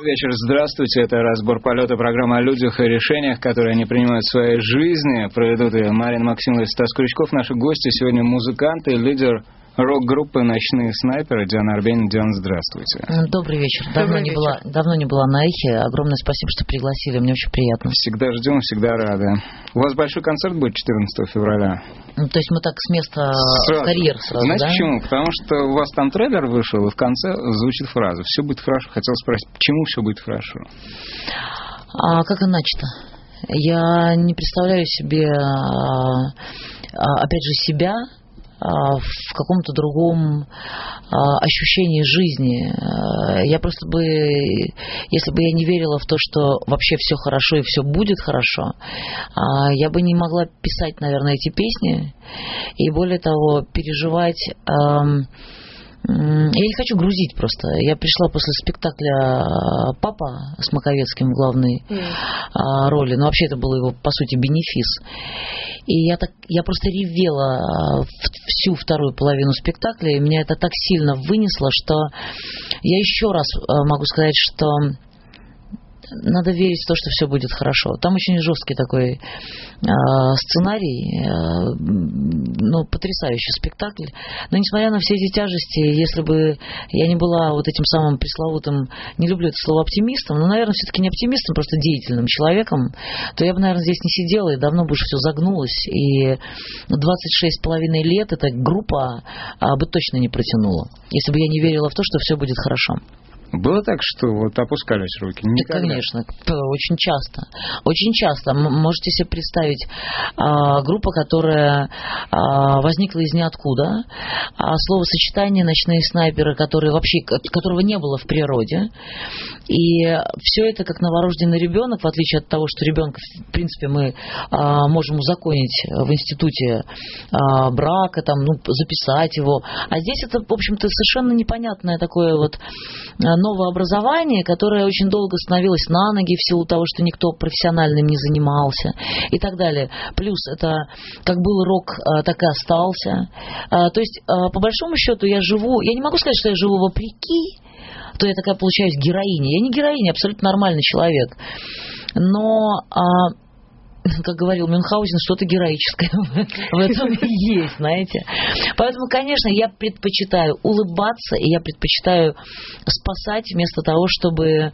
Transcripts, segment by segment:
Вечер, здравствуйте. Это разбор полета, программа о людях и решениях, которые они принимают в своей жизни. Проведут ее Марина Максимова и Стас Крючков. Наши гости сегодня музыканты, лидер рок-группы «Ночные снайперы» Диана Арбенина. Диана, здравствуйте. Добрый вечер. Давно не была на эхе. Огромное спасибо, что пригласили. Мне очень приятно. Всегда ждем, всегда рады. У вас большой концерт будет 14 февраля. То есть мы так с места в карьер сразу, знаете, да? почему? Потому что у вас там трейлер вышел, и в конце звучит фраза «Все будет хорошо». Хотел спросить, почему все будет хорошо? А как иначе-то? Я не представляю себе, опять же, себя в каком-то другом ощущении жизни. Я просто бы, если бы я не верила в то, что вообще все хорошо и все будет хорошо, я бы не могла писать, наверное, эти песни и, более того, переживать. Я не хочу грузить просто. Я пришла после спектакля «Папа» с Маковецким в главной роли. Но вообще это был его, по сути, бенефис. И я просто ревела всю вторую половину спектакля, и меня это так сильно вынесло, что я еще раз могу сказать, что надо верить в то, что все будет хорошо. Там очень жесткий такой сценарий, потрясающий спектакль. Но несмотря на все эти тяжести, если бы я не была вот этим самым пресловутым, не люблю это слово оптимистом, но, наверное, все-таки не оптимистом, просто деятельным человеком, то я бы, наверное, здесь не сидела, и давно бы уже все загнулось. И 26,5 лет эта группа бы точно не протянула, если бы я не верила в то, что все будет хорошо. Было так, что вот опускались руки? Никогда? Конечно, очень часто. Очень часто. Можете себе представить группа, которая возникла из ниоткуда, словосочетание «ночные снайперы», которого не было в природе. И все это как новорожденный ребенок, в отличие от того, что ребенка, в принципе, мы можем узаконить в институте брака, записать его. А здесь это, в общем-то, совершенно непонятное такое вот новое образование, которое очень долго становилось на ноги в силу того, что никто профессиональным не занимался и так далее. Плюс это как был рок, так и остался. То есть, по большому счету, я не могу сказать, что я живу вопреки, то я такая получаюсь героиня. Я не героиня, я абсолютно нормальный человек. Но как говорил Мюнхгаузен, что-то героическое в этом есть, знаете. Поэтому, конечно, я предпочитаю улыбаться, и я предпочитаю спасать вместо того, чтобы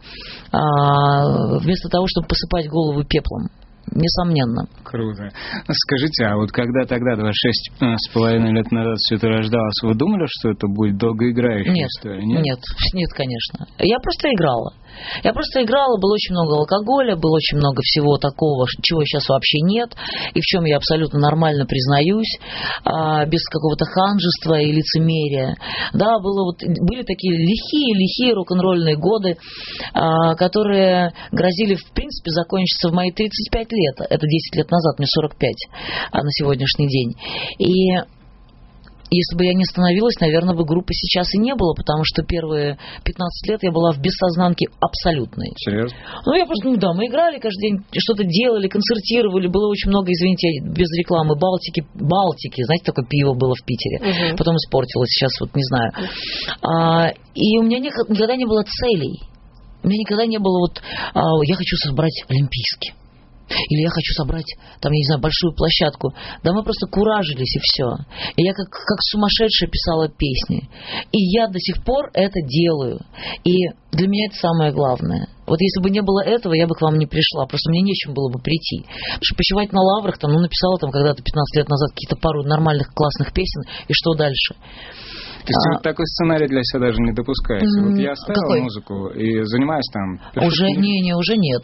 посыпать голову пеплом. Несомненно. Круто. Скажите, а вот когда тогда, 26,5 лет назад, все это рождалось, вы думали, что это будет долгоиграющая история? Нет, конечно. Я просто играла, было очень много алкоголя, было очень много всего такого, чего сейчас вообще нет, и в чем я абсолютно нормально признаюсь, без какого-то ханжества и лицемерия. Да, были такие лихие рок-н-ролльные годы, которые грозили, в принципе, закончиться в мои 35 лет. Это 10 лет назад, мне 45 на сегодняшний день. И если бы я не остановилась, наверное, бы группы сейчас и не было, потому что первые 15 лет я была в бессознанке абсолютной. Серьезно? Мы играли каждый день, что-то делали, концертировали, было очень много, извините, без рекламы, Балтики, знаете, такое пиво было в Питере, потом испортилось, сейчас не знаю. И у меня никогда не было целей, у меня никогда не было я хочу собрать олимпийский. Или я хочу собрать, большую площадку. Да мы просто куражились, и все. И я как сумасшедшая писала песни. И я до сих пор это делаю. И для меня это самое главное. Вот если бы не было этого, я бы к вам не пришла. Просто мне нечем было бы прийти. Потому что почивать на лаврах, написала когда-то 15 лет назад какие-то пару нормальных классных песен, и что дальше? То есть вы такой сценарий для себя даже не допускаете? Вот я оставил музыку и занимаюсь там... Уже нет.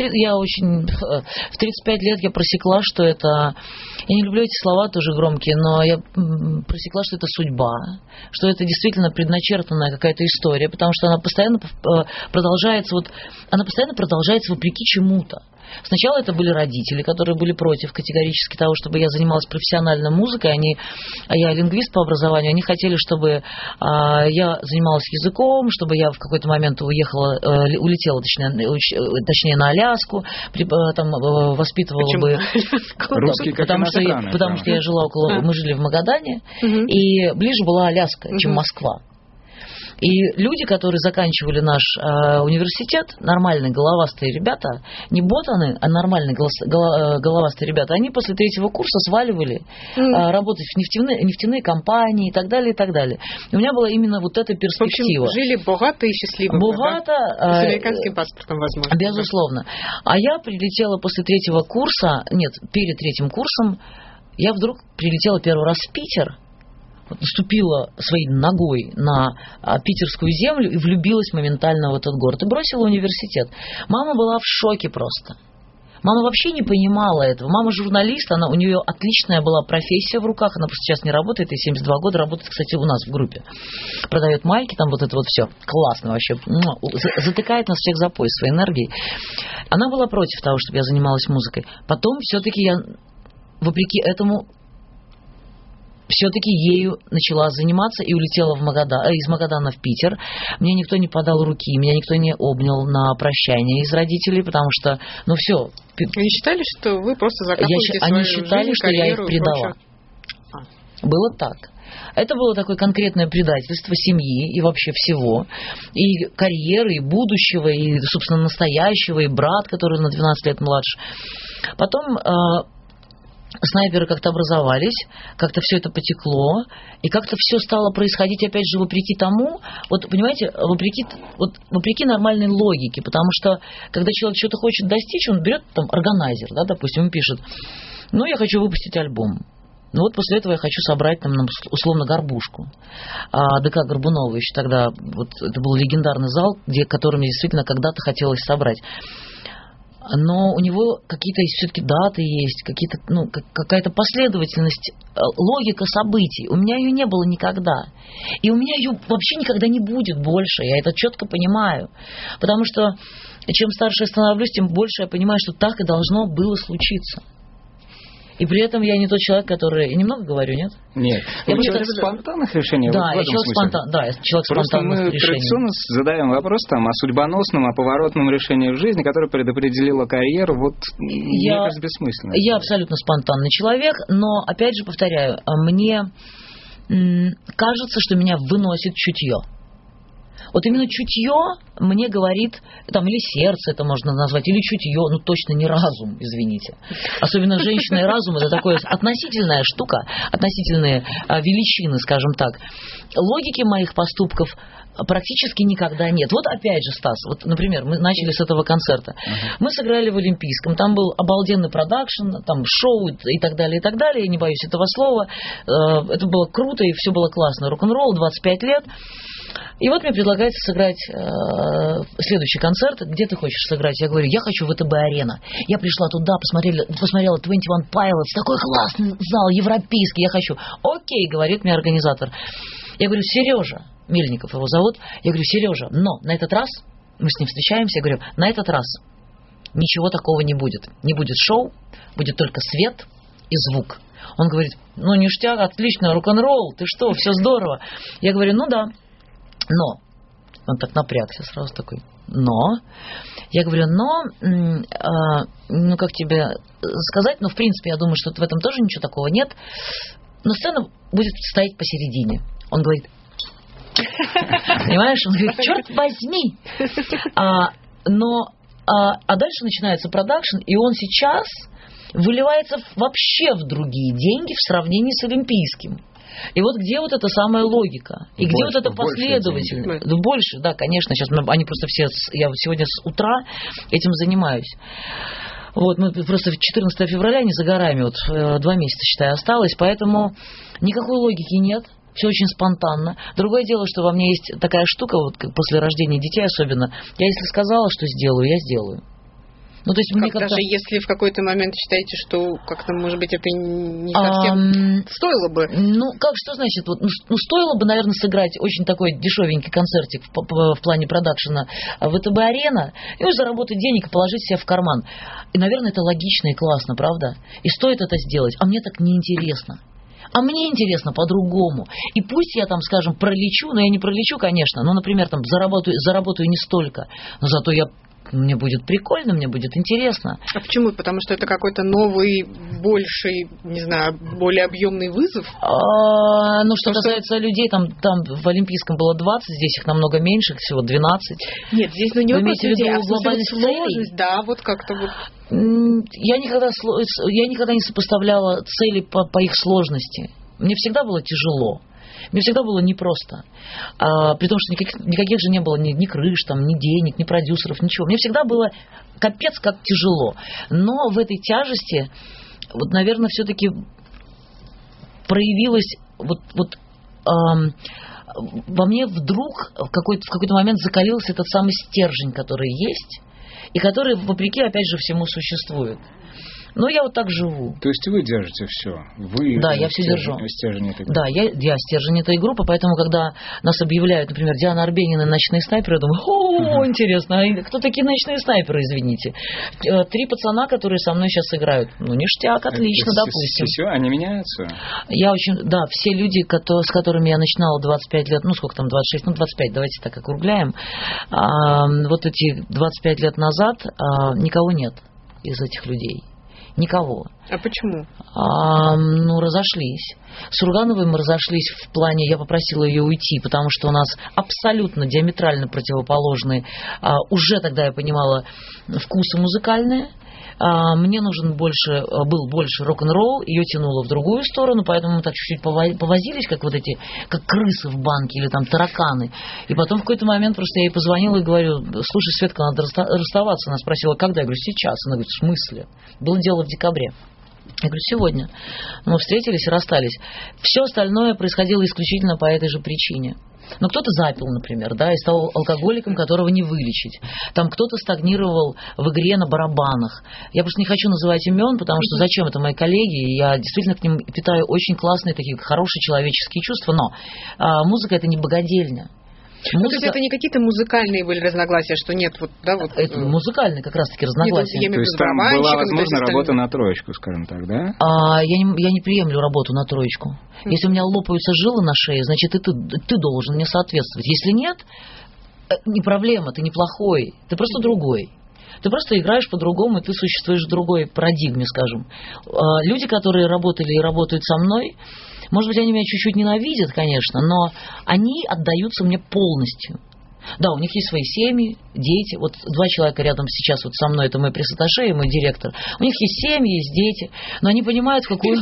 В 35 лет я просекла, что это... Я не люблю эти слова тоже громкие, но я просекла, что это судьба, что это действительно предначертанная какая-то история, потому что она постоянно продолжается, вопреки чему-то. Сначала это были родители, которые были против категорически того, чтобы я занималась профессионально музыкой. Я лингвист по образованию, они хотели, чтобы я занималась языком, чтобы я в какой-то момент улетела, точнее на Аляску, там воспитывала бы... Русский как иностранный. Потому что я жила мы жили в Магадане, и ближе была Аляска, чем Москва. И люди, которые заканчивали наш университет, нормальные головастые ребята, не ботаны, а нормальные головастые ребята, они после 3-го курса сваливали работать в нефтяные компании и так далее, и так далее. И у меня была именно вот эта перспектива. В общем, жили богато и счастливо. Богато. Да? С американским паспортом, возможно. Безусловно. А я прилетела после 3-го курса, нет, перед 3-м курсом, я вдруг прилетела первый раз в Питер, ступила своей ногой на питерскую землю и влюбилась моментально в этот город. И бросила университет. Мама была в шоке просто. Мама вообще не понимала этого. Мама журналист, у нее отличная была профессия в руках. Она просто сейчас не работает, ей 72 года, работает, кстати, у нас в группе. Продает майки, там вот это вот все. Классно вообще. Затыкает нас всех за пояс своей энергией. Она была против того, чтобы я занималась музыкой. Потом все-таки я, вопреки этому, все-таки ею начала заниматься и улетела из Магадана в Питер. Мне никто не подал руки, меня никто не обнял на прощание из родителей, потому что, все. Они считали, что вы просто закапываете свою жизнь, Они считали, что я их предала. Было так. Это было такое конкретное предательство семьи и вообще всего. И карьеры, и будущего, и, собственно, настоящего, и брат, который на 12 лет младше. Потом снайперы как-то образовались, как-то все это потекло, и как-то все стало происходить, опять же, вопреки тому, вот, понимаете, вопреки нормальной логике, потому что, когда человек что-то хочет достичь, он берет, там, органайзер, да, допустим, он пишет, я хочу выпустить альбом. После этого я хочу собрать, там, условно, Горбушку. ДК Горбунова еще тогда, это был легендарный зал, который мне действительно когда-то хотелось собрать. Но у него какие-то все-таки даты есть, какая-то последовательность, логика событий. У меня ее не было никогда. И у меня ее вообще никогда не будет больше. Я это четко понимаю. Потому что чем старше я становлюсь, тем больше я понимаю, что так и должно было случиться. И при этом я не тот человек, который... Я немного говорю, нет? Нет. Я человек спонтанных решений? Да, я человек спонтанных решений. Просто мы традиционно задаем вопрос о судьбоносном, о поворотном решении в жизни, которое предопределило карьеру. Мне кажется, бессмысленно. Я абсолютно спонтанный человек, но, опять же, повторяю, мне кажется, что меня выносит чутье. Вот именно чутье мне говорит, или сердце это можно назвать, или чутье, точно не разум, извините. Особенно женщина и разум — это такая относительная штука, относительные величины, скажем так. Логики моих поступков практически никогда нет. Опять же, Стас, например, мы начали с этого концерта. Мы сыграли в Олимпийском, там был обалденный продакшн, там шоу и так далее, я не боюсь этого слова. Это было круто, и все было классно. Рок-н-ролл, 25 лет. И мне предлагается сыграть следующий концерт. Где ты хочешь сыграть? Я говорю, я хочу в ВТБ-арена. Я пришла туда, посмотрела 21 Pilots, такой классный зал, европейский, я хочу. Окей, говорит мне организатор. Я говорю, Сережа, Мельников его зовут. Я говорю, Сережа, но на этот раз, мы с ним встречаемся, я говорю, на этот раз ничего такого не будет. Не будет шоу, будет только свет и звук. Он говорит, ништяк, отлично, рок-н-ролл, ты что, все здорово. Я говорю, да. Но, он так напрягся сразу такой, но, я говорю, как тебе сказать, в принципе, я думаю, что в этом тоже ничего такого нет, но сцена будет стоять посередине. Он говорит, понимаешь, он говорит, черт возьми. А дальше начинается продакшн, и он сейчас выливается вообще в другие деньги в сравнении с Олимпийским. И где эта самая логика? И где эта последовательность? Больше, да, конечно. Сейчас они просто все... Я сегодня с утра этим занимаюсь. Мы просто 14 февраля не за горами. 2 месяца, считай, осталось. Поэтому никакой логики нет. Все очень спонтанно. Другое дело, что во мне есть такая штука, как после рождения детей особенно. Я если сказала, что сделаю, я сделаю. То есть мне даже если в какой-то момент считаете, что как-то, может быть, это не совсем стоило бы? Что значит? Стоило бы, наверное, сыграть очень такой дешевенький концертик в плане продакшена в ВТБ-арена и уже заработать денег и положить себе в карман. И, наверное, это логично и классно, правда? И стоит это сделать. А мне так неинтересно. А мне интересно по-другому. И пусть я там, скажем, пролечу, но я не пролечу, конечно, например, там заработаю не столько, но зато я мне будет прикольно, мне будет интересно. А почему? Потому что это какой-то новый, больший, не знаю, более объемный вызов? Ну, что касается людей, там в Олимпийском было 20, здесь их намного меньше, всего 12. Нет, здесь не вопрос людей, а глобальность сложность, да, вот как-то вот. Я никогда не сопоставляла цели по их сложности. Мне всегда было тяжело. Мне всегда было непросто. При том, что никаких же не было ни крыш, там, ни денег, ни продюсеров, ничего. Мне всегда было капец как тяжело. Но в этой тяжести, вот, наверное, все-таки проявилось во мне вдруг в какой-то момент закалился этот самый стержень, который есть, и который, вопреки, опять же, всему существует. Но я вот так живу. То есть вы держите все? Да, я все держу. Стержень этой группы? Да, я стержень этой группы, поэтому, когда нас объявляют, например, Диана Арбенина, ночные снайперы, я думаю, интересно, а кто такие ночные снайперы, извините? 3 пацана, которые со мной сейчас играют. Ну, ништяк, отлично, допустим. Все, они меняются? Да, все люди, с которыми я начинала 25 лет, ну, сколько там, 26, 25, давайте так округляем, вот эти 25 лет назад никого нет из этих людей. Никого. А почему? Разошлись. С Ургановой мы разошлись в плане, я попросила ее уйти, потому что у нас абсолютно диаметрально противоположные, уже тогда я понимала, вкусы музыкальные. Мне нужен был больше рок-н-ролл, ее тянуло в другую сторону, поэтому мы так чуть-чуть повозились, как крысы в банке или там тараканы. И потом в какой-то момент просто я ей позвонила и говорю: слушай, Светка, надо расставаться. Она спросила, когда? Я говорю, сейчас. Она говорит, в смысле? Было дело в декабре. Я говорю, сегодня. Мы встретились и расстались. Все остальное происходило исключительно по этой же причине. Но кто-то запил, например, да, и стал алкоголиком, которого не вылечить. Там кто-то стагнировал в игре на барабанах. Я просто не хочу называть имен, потому что зачем, это мои коллеги, и я действительно к ним питаю очень классные, такие хорошие человеческие чувства, но музыка — это не богадельня. То есть это не какие-то музыкальные были разногласия, что нет, Это музыкальные как раз-таки разногласия. То есть там была, возможно, работа на троечку, скажем так, да? Я не приемлю работу на троечку. Если у меня лопаются жилы на шее, значит, и ты должен мне соответствовать. Если нет, не проблема, ты неплохой, ты просто другой. Ты просто играешь по-другому, и ты существуешь в другой парадигме, скажем. Люди, которые работали и работают со мной, может быть, они меня чуть-чуть ненавидят, конечно, но они отдаются мне полностью. Да, у них есть свои семьи, дети. Вот 2 человека рядом сейчас вот со мной, это мой пресс-атташе и мой директор. У них есть семьи, есть дети, но они понимают, в какую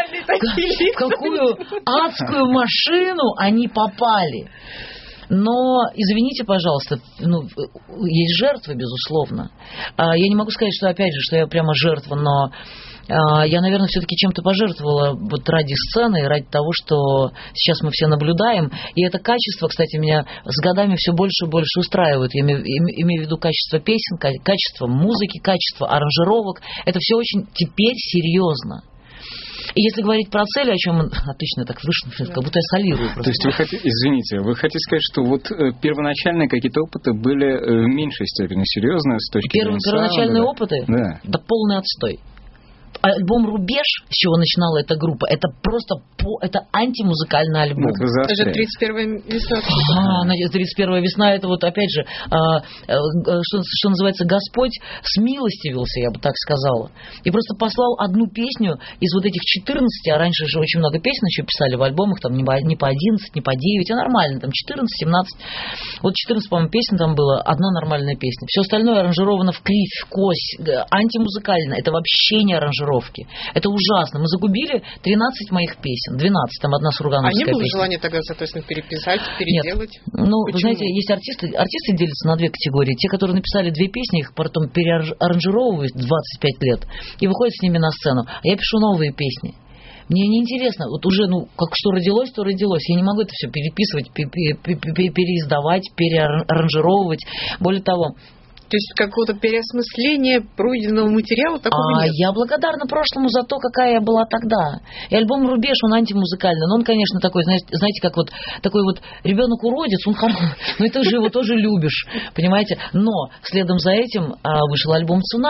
адскую машину они попали. Но, извините, пожалуйста, есть жертвы, безусловно. Я не могу сказать, что, опять же, что я прямо жертва, но я, наверное, все-таки чем-то пожертвовала вот ради сцены, ради того, что сейчас мы все наблюдаем. И это качество, кстати, меня с годами все больше и больше устраивает. Я имею в виду качество песен, качество музыки, качество аранжировок. Это все очень теперь серьезно. И если говорить про цели, о чем отлично так вышло, как будто я солирую просто. То есть вы хотите сказать, что вот первоначальные какие-то опыты были в меньшей степени серьезные с точки зрения первоначальные опыты? Да. Полный отстой. Альбом «Рубеж», с чего начинала эта группа, это просто это антимузыкальный альбом. Это же 31-я весна. 31-я весна, это вот опять же, что называется, Господь смилостивился, я бы так сказала. И просто послал одну песню из вот этих 14, а раньше же очень много песен еще писали в альбомах, там не по 11, не по 9, а нормально, там 14, 17. Вот 14, по-моему, песен там было, одна нормальная песня. Все остальное аранжировано в кривь, в кось, антимузыкально, это вообще не аранжировка. Это ужасно. Мы загубили 13 моих песен. 12, там одна сургановская песня. А не было желания тогда, соответственно, переписать, переделать? Нет. Вы знаете, есть артисты делятся на 2 категории. Те, которые написали 2 песни, их потом переаранжировывают 25 лет и выходят с ними на сцену. А я пишу новые песни. Мне неинтересно, вот уже, как что родилось, то родилось. Я не могу это все переписывать, переиздавать, переаранжировывать. Более того, то есть какого-то переосмысления пройденного материала такого нет? Я благодарна прошлому за то, какая я была тогда. И альбом «Рубеж», он антимузыкальный. Но он, конечно, такой, знаете, как вот такой вот ребенок-уродец, он хороший, но ты же его тоже любишь, понимаете? Но следом за этим вышел альбом «Цунами».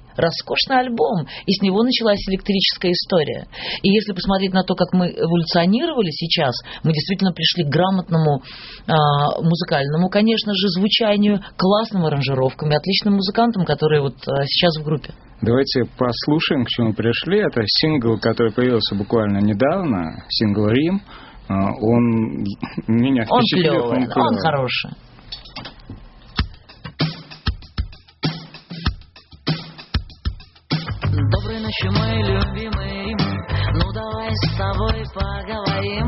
роскошный альбом, и с него началась электрическая история. И если посмотреть на то, как мы эволюционировали сейчас, мы действительно пришли к грамотному музыкальному, конечно же, звучанию, классным аранжировкам и отличным музыкантам, которые вот сейчас в группе. Давайте послушаем, к чему пришли. Это сингл, который появился буквально недавно, сингл «Рим». Он меня впечатлил. Он клевый, он хороший. Доброй ночи, мой любимый, ну давай с тобой поговорим.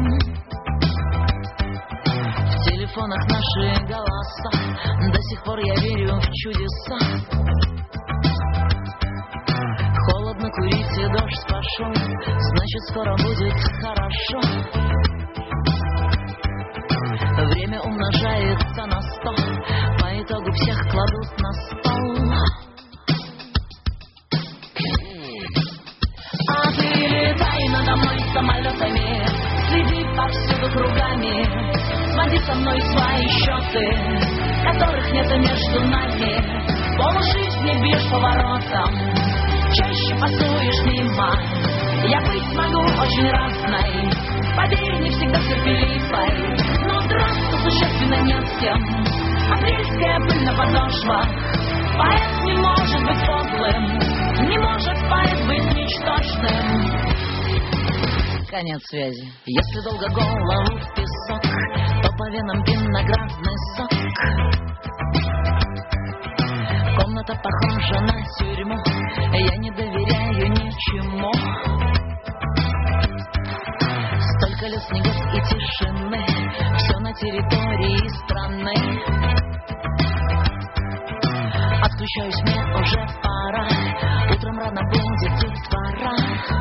В телефонах наши голоса, до сих пор я верю в чудеса. Холодно курить и дождь пошел, значит скоро будет хорошо. Время умножается на 100, по итогу всех кладут на стол. А ты летай надо мной самолетами, следи повсюду кругами, своди со мной свои счеты, которых нет между нами. Полжизни бьешь поворотом, чаще пасуешь мимо. Я быть могу очень разной, поверь, не всегда терпеливой, но драться существенно нет с кем. Апрельская пыль на подошвах, поэт не может быть подлым, не может поэт быть ничтожным. Конец связи. Если долго голову в песок, то по венам виноградный сок. Комната похожа на тюрьму, я не доверяю ничему. Столько лет снегов и тишины, все на территории страны. Отключаюсь, мне уже пора, утром рано будет детвора.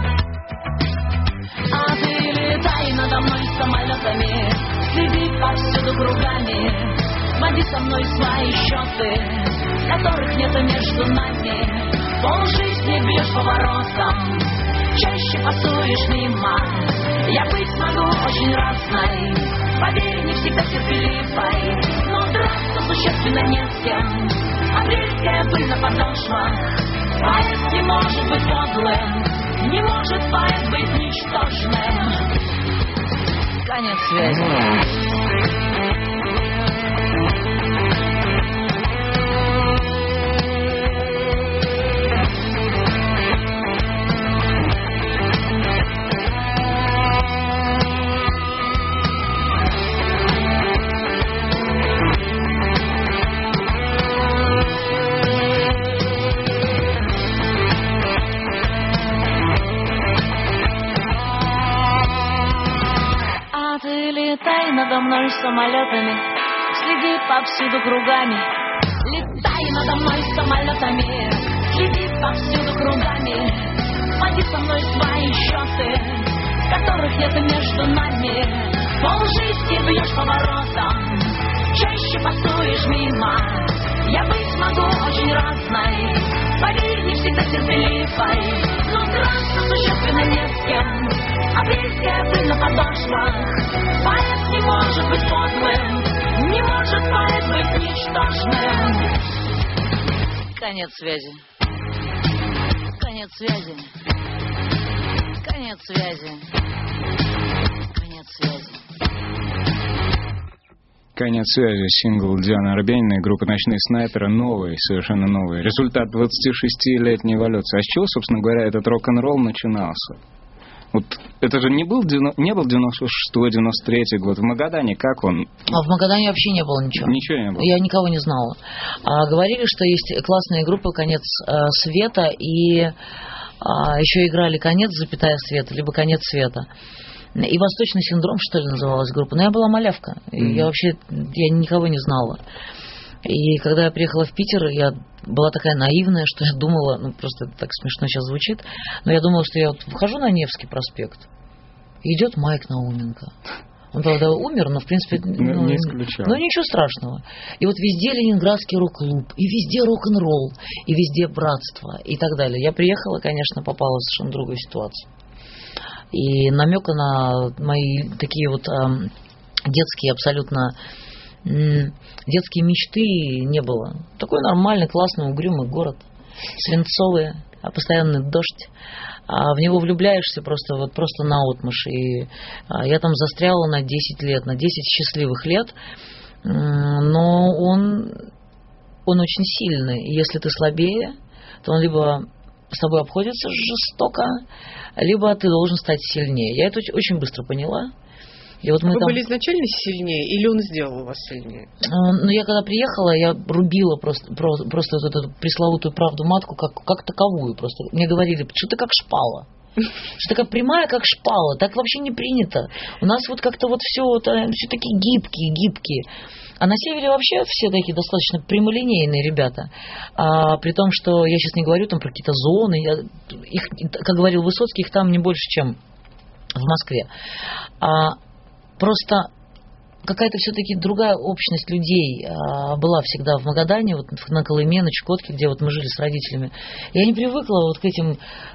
А ты летай надо мной самолетами, следи повсюду кругами, своди со мной свои счеты, которых нет между нами. Полжизни бьешь поворотом, чаще пасуешь мимо. Я быть могу очень разной, поверь, не всегда терпеливой, но драться существенно не с кем. Апрельская пыль на подошвах, поэт не может быть подлым, не может поэт быть ничтожным. Конец связи. Летай надо мной самолетами, следи повсюду кругами. Летай надо мной самолетами, следи повсюду кругами. Своди со мной свои счеты, которых нет между нами. Полжизни бьешь поворотом, чаще пасуешь мимо. Я быть могу очень разной, поверь, не всегда терпеливой, но драться существенно не с кем. Апрельская пыль на подошвах, поэт не может быть подлым, не может поэт быть ничтожным. Конец связи. Конец связи. Конец связи. Конец связи. Конец связи. Сингл Дианы Арбениной, группа «Ночные снайперы». Новый, совершенно новый. Результат 26-летней эволюции. А с чего, собственно говоря, этот рок-н-ролл начинался? Вот это же не был 96-93 год. В Магадане как он? А в Магадане вообще не было ничего. Ничего не было? Я никого не знала. Говорили, что есть классные группы «Конец света» и еще играли «Конец, запятая света», либо «Конец света». И «Восточный синдром», что ли, называлась группа. Но я была малявка. Я вообще никого не знала. И когда я приехала в Питер, я была такая наивная, что я думала, ну просто это так смешно сейчас звучит, но я думала, что я вот выхожу на Невский проспект, и идет Майк Науменко. Он, правда, умер, но, в принципе, не исключал. Ну, ничего страшного. И вот везде ленинградский рок-клуб, и везде рок-н-ролл, и везде братство, и так далее. Я приехала, конечно, попала в совершенно другую ситуацию. И намека на мои такие вот детские абсолютно... детские мечты не было. Такой нормальный, классный, угрюмый город. свинцовый, постоянный дождь. В него влюбляешься просто наотмашь. И я там застряла на 10 лет, на 10 счастливых лет. Но он очень сильный. И если ты слабее, то он либо с тобой обходится жестоко, либо ты должен стать сильнее. Я это очень быстро поняла. И вот вы были изначально сильнее, или он сделал вас сильнее? Ну, я когда приехала, я рубила просто вот эту пресловутую правду матку как таковую. Просто мне говорили, что ты как шпала. Что такая прямая, как шпала. Так вообще не принято. У нас вот как-то вот все такие гибкие. А на севере вообще все такие достаточно прямолинейные ребята. При том, что я сейчас не говорю там про какие-то зоны. Как говорил Высоцкий, их там не больше, чем в Москве. Просто какая-то все-таки другая общность людей была всегда в Магадане, вот на Колыме, на Чукотке, где вот мы жили с родителями. Я не привыкла вот к этим,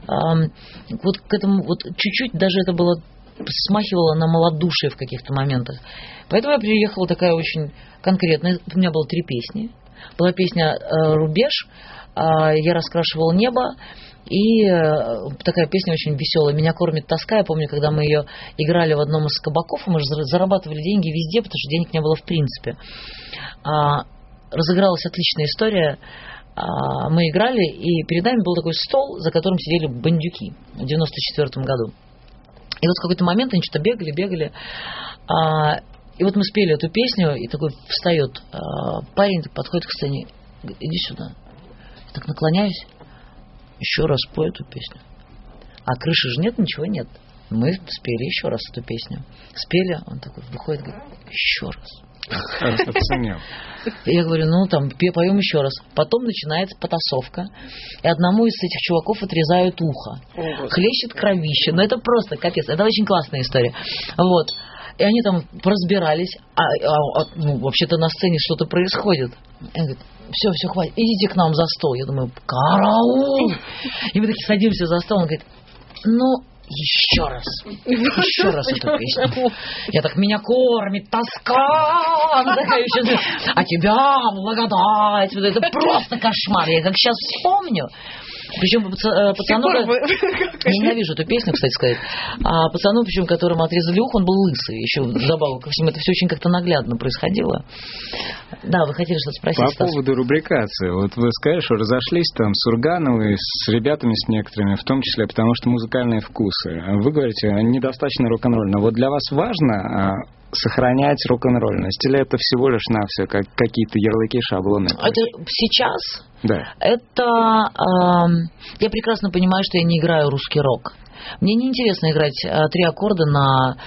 вот к этому, вот чуть-чуть даже это было, смахивало на малодушие в каких-то моментах. Поэтому я приехала такая очень конкретная. У меня было 3 песни. Была песня «Рубеж», «Я раскрашивал небо», и такая песня очень веселая «Меня кормит тоска». Я помню, когда мы ее играли в одном из кабаков, мы же зарабатывали деньги везде, потому что денег не было в принципе. Разыгралась отличная история. Мы играли, и перед нами был такой стол, за которым сидели бандюки в 94 году. И вот в какой-то момент они что-то бегали. И вот мы спели эту песню, и такой встает парень, подходит к сцене, иди сюда. Я так наклоняюсь. Еще раз спой эту песню. А крыши же нет, ничего нет. Мы спели еще раз эту песню. Спели, он такой выходит, говорит, еще раз. Оценил. Я говорю, поем еще раз. Потом начинается потасовка, и одному из этих чуваков отрезают ухо. Хлещет кровище. Это просто капец. Это очень классная история. Вот. И они там поразбирались, вообще-то на сцене что-то происходит. Я говорю, все, хватит, идите к нам за стол. Я думаю, караул! И мы такие садимся за стол, он говорит, еще раз эту песню. Я так, меня кормит тоска, она такая еще, а тебя благодать. Это просто кошмар. Я как сейчас вспомню. Причем пацану, я ненавижу эту песню, кстати сказать, а пацану, причем которому отрезали ухо, он был лысый, еще добавил ко всему, это все очень как-то наглядно происходило. Да, вы хотели что-то спросить, По поводу рубрикации, вот вы сказали, что разошлись там с Ургановой, с ребятами, с некоторыми, в том числе потому, что музыкальные вкусы. Вы говорите, недостаточно рок-н-ролльно. Вот для вас важно сохранять рок-н-ролльность, или это всего лишь навсего какие-то ярлыки, шаблоны? Это сейчас? Да. Это... я прекрасно понимаю, что я не играю русский рок. Мне неинтересно играть 3 аккорда на...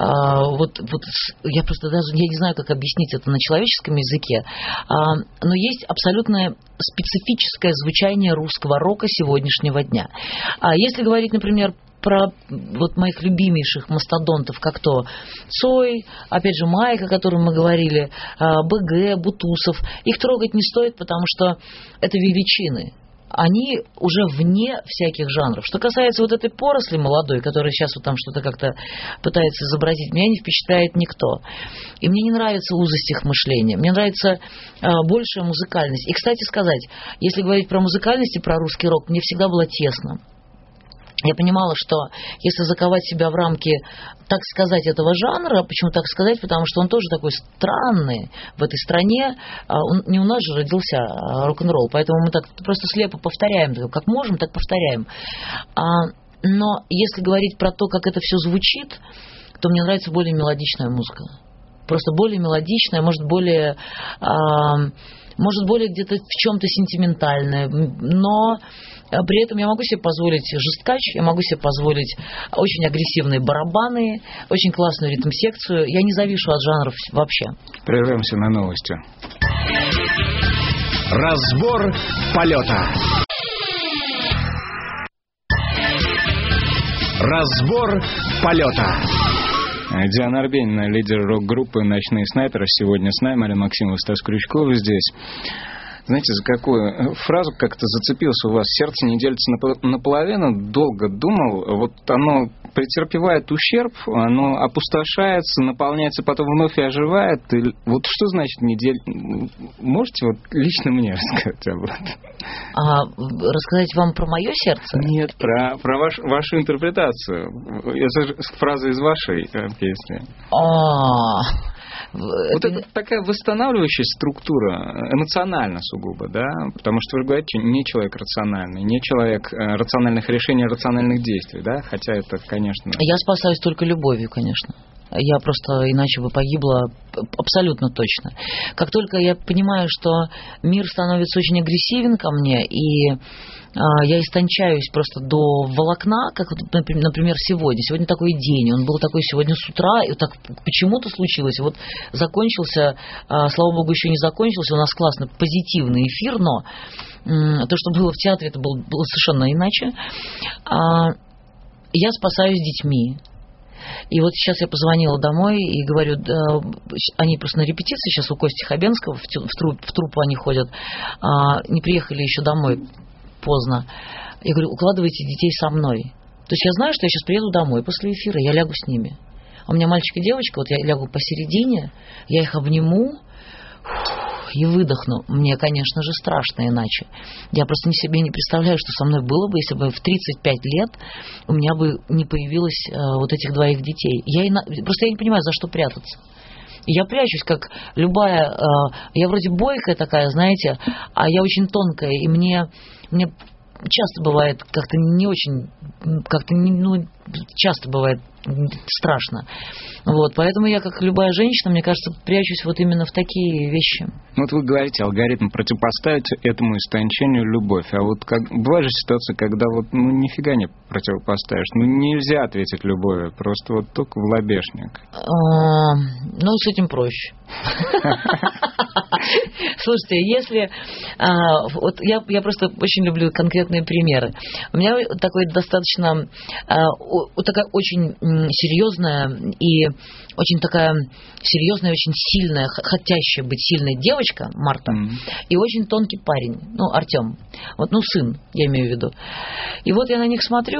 я просто даже не знаю, как объяснить это на человеческом языке. Но есть абсолютно специфическое звучание русского рока сегодняшнего дня. Если говорить, например, про моих любимейших мастодонтов, как то Цой, опять же Майка, о котором мы говорили, БГ, Бутусов, их трогать не стоит, потому что это величины. Они уже вне всяких жанров. Что касается вот этой поросли молодой, которая сейчас вот там что-то как-то пытается изобразить, меня не впечатляет никто. И мне не нравится узость их мышления. Мне нравится большая музыкальность. И, кстати сказать, если говорить про музыкальность и про русский рок, мне всегда было тесно. Я понимала, что если заковать себя в рамки, так сказать, этого жанра, почему так сказать, потому что он тоже такой странный в этой стране, не у нас же родился рок-н-ролл, поэтому мы так просто слепо повторяем, как можем, так повторяем. Но если говорить про то, как это все звучит, то мне нравится более мелодичная музыка. Просто более мелодичная, может, более где-то в чем-то сентиментальное, но при этом я могу себе позволить жесткач, я могу себе позволить очень агрессивные барабаны, очень классную ритм-секцию. Я не завишу от жанров вообще. Прервемся на новости. Разбор полета. Разбор полета. Диана Арбенина, лидер рок-группы «Ночные снайперы», сегодня с нами. Мария Максимова, Стас Крючков здесь. Знаете, за какую фразу как-то зацепился у вас? Сердце не делится наполовину. Долго думал. Вот оно претерпевает ущерб, оно опустошается, наполняется, потом вновь и оживает. И вот что значит неделя? Можете вот лично мне рассказать об этом? Рассказать вам про мое сердце? Нет, про вашу интерпретацию. Это фраза из вашей песни. Вот это такая восстанавливающая структура, эмоционально сугубо, да? Потому что вы говорите, не человек рациональный, не человек рациональных решений, рациональных действий, да? Хотя это, конечно... Я спасаюсь только любовью, конечно. Я просто иначе бы погибла абсолютно точно. Как только я понимаю, что мир становится очень агрессивен ко мне, и я истончаюсь просто до волокна, как, например, сегодня. Сегодня такой день, он был такой сегодня с утра, и так почему-то случилось. Вот закончился, слава богу, еще не закончился, у нас классный позитивный эфир, но то, что было в театре, это было совершенно иначе. Я спасаюсь детьми. И вот сейчас я позвонила домой и говорю, они просто на репетиции сейчас у Кости Хабенского, в труппу они ходят, не приехали еще домой поздно. Я говорю, укладывайте детей со мной. То есть я знаю, что я сейчас приеду домой после эфира, я лягу с ними. А у меня мальчик и девочка, вот я лягу посередине, я их обниму и выдохну. Мне, конечно же, страшно иначе. Я просто себе не представляю, что со мной было бы, если бы в 35 лет у меня бы не появилось вот этих двоих детей. Просто я не понимаю, за что прятаться. Я прячусь, как любая... Я вроде бойкая такая, знаете, а я очень тонкая, и мне часто бывает как-то не очень... часто бывает страшно. Вот, поэтому я, как любая женщина, мне кажется, прячусь вот именно в такие вещи. Вот вы говорите, алгоритм противопоставить этому истончению любовь. А вот бывает же ситуация, когда вот нифига не противопоставишь. Нельзя ответить любовью, просто вот только в лобешник. С этим проще. Слушайте, если... Вот я просто очень люблю конкретные примеры. У меня такой достаточно... такая очень серьезная и очень такая серьезная, очень сильная, хотящая быть сильной девочка, Марта, и очень тонкий парень, Артем. Вот, сын, я имею в виду. И вот я на них смотрю,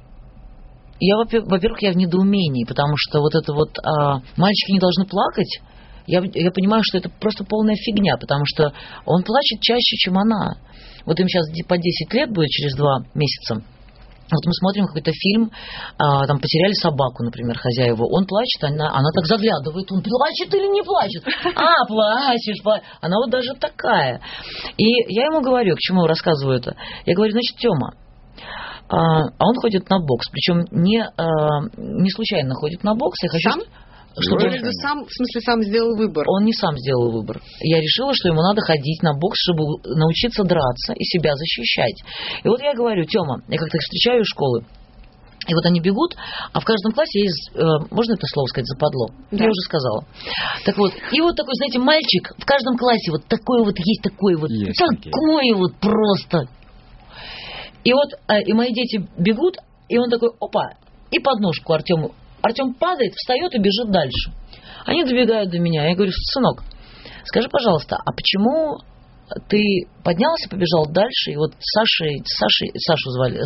во-первых, я в недоумении, потому что вот это вот мальчики не должны плакать. Я понимаю, что это просто полная фигня, потому что он плачет чаще, чем она. Вот им сейчас по 10 лет будет через 2 месяца. Вот мы смотрим какой-то фильм, там потеряли собаку, например, хозяева. Он плачет, она так заглядывает, он плачет или не плачет? Плачешь. Она вот даже такая. И я ему говорю, к чему рассказываю это. Я говорю, значит, Тёма, а он ходит на бокс, причем не случайно ходит на бокс. Я хочу... Сам? Сам сделал выбор? Он не сам сделал выбор. Я решила, что ему надо ходить на бокс, чтобы научиться драться и себя защищать. И вот я говорю, Тёма, я как-то их встречаю из школы, и вот они бегут, а в каждом классе есть, можно это слово сказать, западло? Да. Я уже сказала. Так вот, и вот такой, знаете, мальчик в каждом классе вот такой вот есть, такой вот, есть такой вот просто. И вот, и мои дети бегут, и он такой, опа, и подножку Артему. Артем падает, встает и бежит дальше. Они добегают до меня. Я говорю, сынок, скажи, пожалуйста, а почему ты поднялся, побежал дальше, и вот Сашу звали,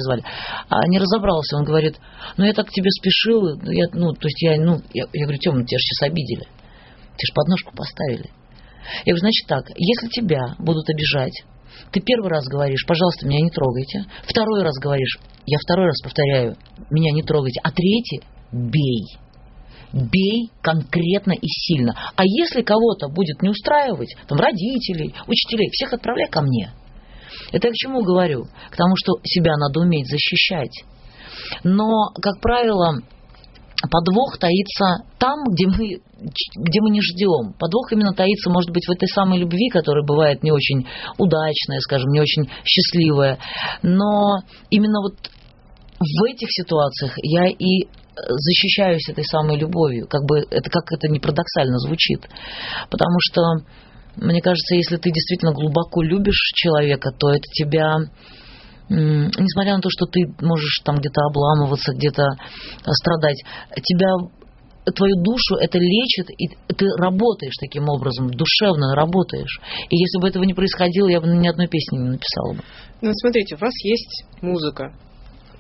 не разобрался. Он говорит, я так к тебе спешил, я говорю, Тёма, тебя же сейчас обидели. Тебе же подножку поставили. Я говорю, значит так, если тебя будут обижать, ты первый раз говоришь, пожалуйста, меня не трогайте. Второй раз говоришь, я второй раз повторяю, меня не трогайте. А третий, бей. Бей конкретно и сильно. А если кого-то будет не устраивать, там родителей, учителей, всех отправляй ко мне. Это я к чему говорю? К тому, что себя надо уметь защищать. Но, как правило, подвох таится там, где мы не ждем. Подвох именно таится, может быть, в этой самой любви, которая бывает не очень удачная, скажем, не очень счастливая. Но именно вот в этих ситуациях я и защищаюсь этой самой любовью. Как это не парадоксально звучит. Потому что, мне кажется, если ты действительно глубоко любишь человека, то это тебя... Несмотря на то, что ты можешь там где-то обламываться, где-то страдать, твою душу это лечит, и ты работаешь таким образом, душевно работаешь. И если бы этого не происходило, я бы ни одной песни не написала бы. Смотрите, у вас есть музыка.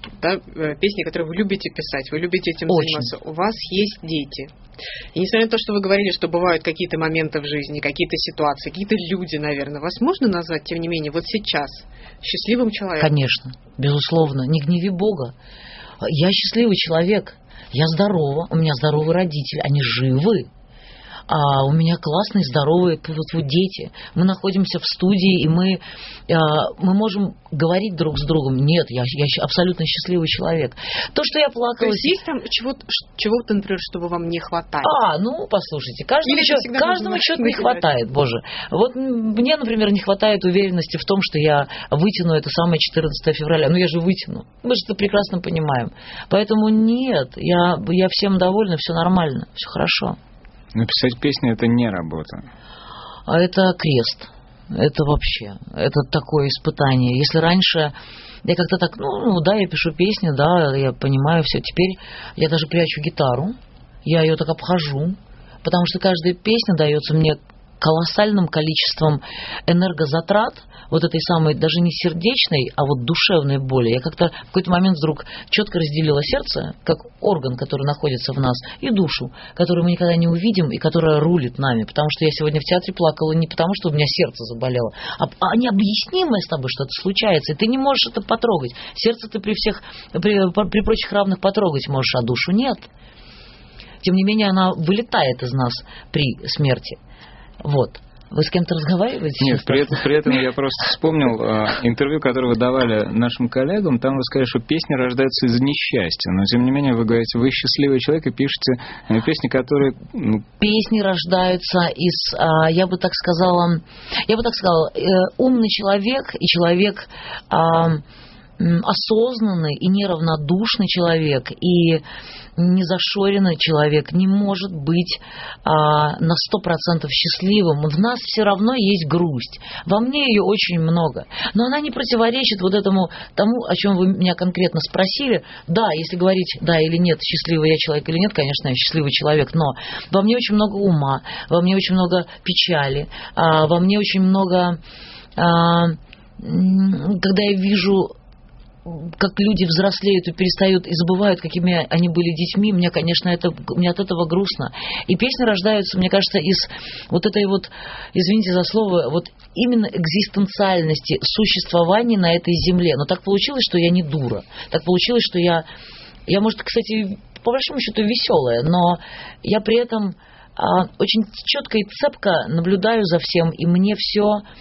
да, песни, которые вы любите писать, вы любите этим заниматься. У вас есть дети. И несмотря на то, что вы говорили, что бывают какие-то моменты в жизни, какие-то ситуации, какие-то люди, наверное, вас можно назвать, тем не менее, вот сейчас счастливым человеком? Конечно, безусловно. Не гневи Бога. Я счастливый человек. Я здорова, у меня здоровые родители, они живы. А у меня классные, здоровые дети. Мы находимся в студии, и мы можем говорить друг с другом. Нет, я абсолютно счастливый человек. То, что я плакала... То есть есть там чего-то, например, чтобы вам не хватает? Послушайте, каждому чего-то не хватает, боже. Вот мне, например, не хватает уверенности в том, что я вытяну это самое 14 февраля. Я же вытяну. Мы же это прекрасно понимаем. Поэтому нет, я всем довольна, все нормально, все хорошо. Написать песни — это не работа. Это крест. Это вообще, это такое испытание. Если раньше я как-то так, я пишу песни, да, я понимаю все. Теперь я даже прячу гитару, я ее так обхожу, потому что каждая песня дается мне колоссальным количеством энергозатрат, вот этой самой, даже не сердечной, а вот душевной боли. Я как-то в какой-то момент вдруг четко разделила сердце, как орган, который находится в нас, и душу, которую мы никогда не увидим и которая рулит нами. Потому что я сегодня в театре плакала не потому, что у меня сердце заболело, а необъяснимое с тобой что-то случается, и ты не можешь это потрогать. Сердце ты при прочих равных потрогать можешь, а душу нет. Тем не менее, она вылетает из нас при смерти. Вот. Вы с кем-то разговариваете? Нет, при этом я просто вспомнил интервью, которое вы давали нашим коллегам. Там вы сказали, что песни рождаются из несчастья. Но, тем не менее, вы говорите, вы счастливый человек и пишете песни, которые... Песни рождаются из, я бы так сказала, умный человек и человек... осознанный и неравнодушный человек и незашоренный человек не может быть на 100% счастливым. В нас все равно есть грусть. Во мне ее очень много. Но она не противоречит тому, о чем вы меня конкретно спросили. Да, если говорить да или нет, счастливый я человек или нет, конечно, я счастливый человек, но во мне очень много ума, во мне очень много печали, во мне очень много... Когда я вижу, как люди взрослеют и перестают, и забывают, какими они были детьми, мне, конечно, мне от этого грустно. И песни рождаются, мне кажется, из вот этой вот, извините за слово, вот именно экзистенциальности существования на этой земле. Но так получилось, что я не дура. Так получилось, что я, может, кстати, по большому счету веселая, но я при этом очень четко и цепко наблюдаю за всем, и мне все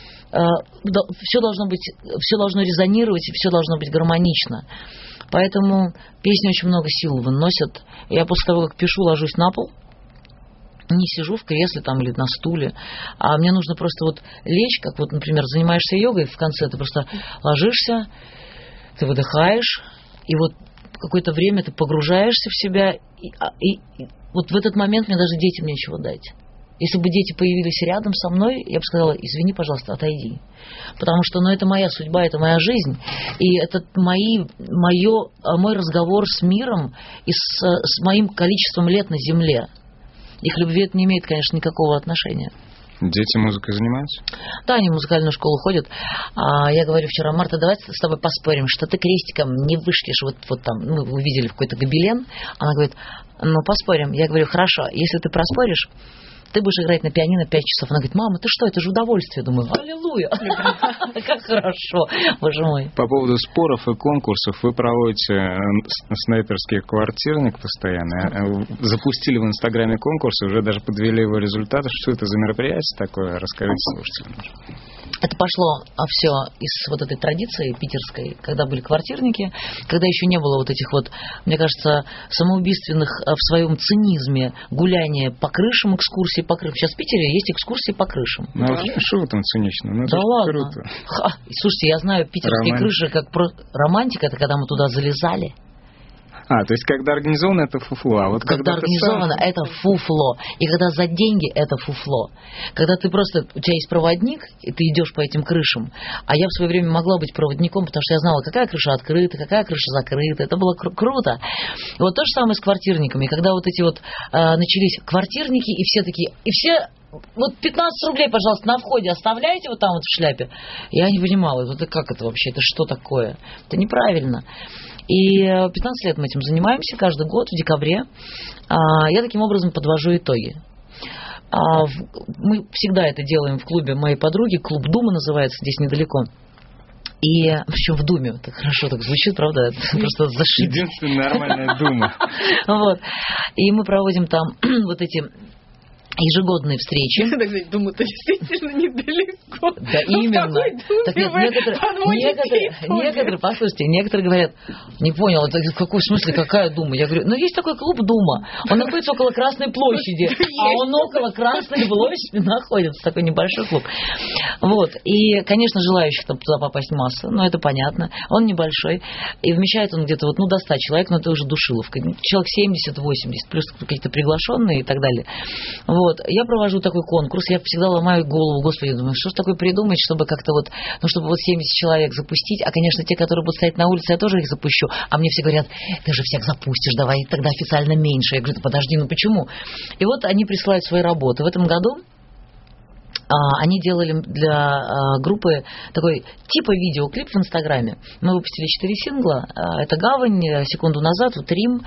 должно резонировать, и все должно быть гармонично. Поэтому песни очень много сил выносят. Я после того, как пишу, ложусь на пол, не сижу в кресле там или на стуле, а мне нужно просто вот лечь, как вот, например, занимаешься йогой, в конце ты просто ложишься, ты выдыхаешь, и вот какое-то время ты погружаешься в себя, и вот в этот момент мне даже детям нечего дать. Если бы дети появились рядом со мной, я бы сказала, извини, пожалуйста, отойди. Потому что это моя судьба, это моя жизнь. И это мой разговор с миром и с моим количеством лет на земле. Их любви это не имеет, конечно, никакого отношения. Дети музыкой занимаются? Да, они в музыкальную школу ходят. Я говорю вчера, Марта, давай с тобой поспорим, что ты крестиком не вышлешь вот там, мы увидели какой-то гобелен. Она говорит, поспорим. Я говорю, хорошо, если ты проспоришь, ты будешь играть на пианино 5 часов. Она говорит, мама, ты что, это же удовольствие. Думаю, аллилуйя, как хорошо, боже мой. По поводу споров и конкурсов, вы проводите снайперский квартирник постоянно. Запустили в Инстаграме конкурс, уже даже подвели его результаты. Что это за мероприятие такое? Расскажите слушателям. Это пошло все из вот этой традиции питерской, когда были квартирники, когда еще не было вот этих вот, мне кажется, самоубийственных в своем цинизме гуляния по крышам, экскурсии по крышам. Сейчас в Питере есть экскурсии по крышам. Что в этом цинично? Да ладно. Слушайте, я знаю питерские крыши как романтика, это когда мы туда залезали. То есть, когда организовано, это фуфло. А вот когда организовано, это фуфло. И когда за деньги, это фуфло. Когда ты просто, у тебя есть проводник, и ты идешь по этим крышам. А я в свое время могла быть проводником, потому что я знала, какая крыша открыта, какая крыша закрыта. Это было круто. И вот то же самое с квартирниками. Когда вот эти вот начались квартирники, и все такие, и все вот 15 рублей, пожалуйста, на входе оставляйте вот там вот в шляпе. Я не понимала, вот как это вообще, это что такое? Это неправильно. И 15 лет мы этим занимаемся каждый год в декабре. Я таким образом подвожу итоги. Мы всегда это делаем в клубе моей подруги, клуб Дума называется, здесь недалеко. И причем в Думе, так хорошо так звучит, правда? Просто зашибись. Единственная нормальная Дума. Вот. И мы проводим там вот эти ежегодные встречи. Думаю-то действительно недалеко. Да, именно. Так некоторые, послушайте, некоторые говорят, не понял, это в каком смысле, какая Дума? Я говорю, есть такой клуб Дума, он находится около Красной площади, а он около Красной площади находится, такой небольшой клуб. Вот, и, конечно, желающих туда попасть масса, но это понятно, он небольшой, и вмещает он где-то вот, до 100 человек, но это уже душиловка, человек 70-80, плюс какие-то приглашенные и так далее. Вот, я провожу такой конкурс, я всегда ломаю голову, господи, думаю, что ж такое придумать, чтобы как-то вот, чтобы вот 70 человек запустить, а, конечно, те, которые будут стоять на улице, я тоже их запущу, а мне все говорят, ты же всех запустишь, давай тогда официально меньше. Я говорю, подожди, почему? И вот они присылают свои работы. В этом году они делали для группы такой типа видеоклип в Инстаграме. Мы выпустили 4 сингла, это «Гавань», «Секунду назад», вот «Рим»,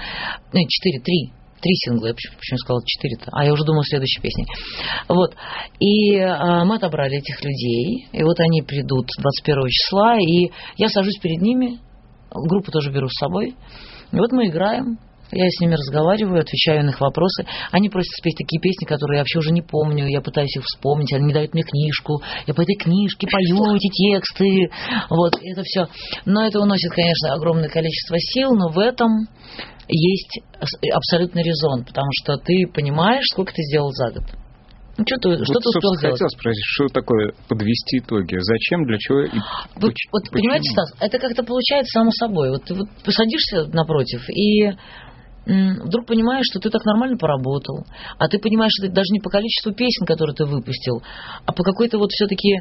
3 сингла, я почему сказала 4-то, я уже думала следующей песней. Вот. И мы отобрали этих людей, и вот они придут 21 числа, и я сажусь перед ними, группу тоже беру с собой, и вот мы играем, я с ними разговариваю, отвечаю на их вопросы. Они просят спеть такие песни, которые я вообще уже не помню, я пытаюсь их вспомнить, они дают мне книжку, я по этой книжке пою эти тексты, вот, это все. Но это уносит, конечно, огромное количество сил, но в этом есть абсолютный резон, потому что ты понимаешь, сколько ты сделал за год. Что ты успел сделать? Хотел спросить, что такое подвести итоги? Зачем, для чего и вот понимаете, Стас, это как-то получается само собой. Вот ты вот посадишься напротив и вдруг понимаешь, что ты так нормально поработал, а ты понимаешь, что это даже не по количеству песен, которые ты выпустил, а по какой-то вот все-таки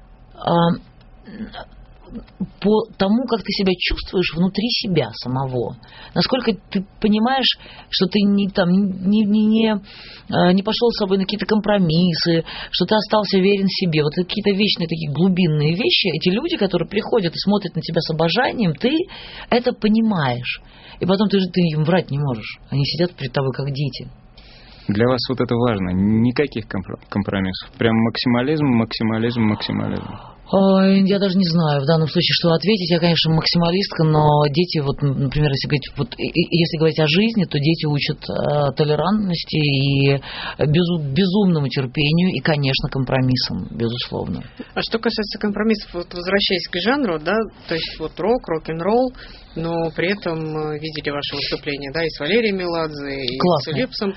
по тому, как ты себя чувствуешь внутри себя самого. Насколько ты понимаешь, что ты не пошел с собой на какие-то компромиссы, что ты остался верен себе. Вот какие-то вечные такие глубинные вещи. Эти люди, которые приходят и смотрят на тебя с обожанием, ты это понимаешь. И потом ты им врать не можешь. Они сидят перед тобой как дети. Для вас вот это важно. Никаких компромиссов. Прям максимализм. Я даже не знаю в данном случае, что ответить. Я, конечно, максималистка, но дети, вот, например, если говорить о жизни, то дети учат толерантности и безумному терпению и, конечно, компромиссам, безусловно. А что касается компромиссов, вот возвращаясь к жанру, да, то есть вот рок-н-ролл, но при этом видели ваши выступления, да, и с Валерием Меладзе, и с Лепсом.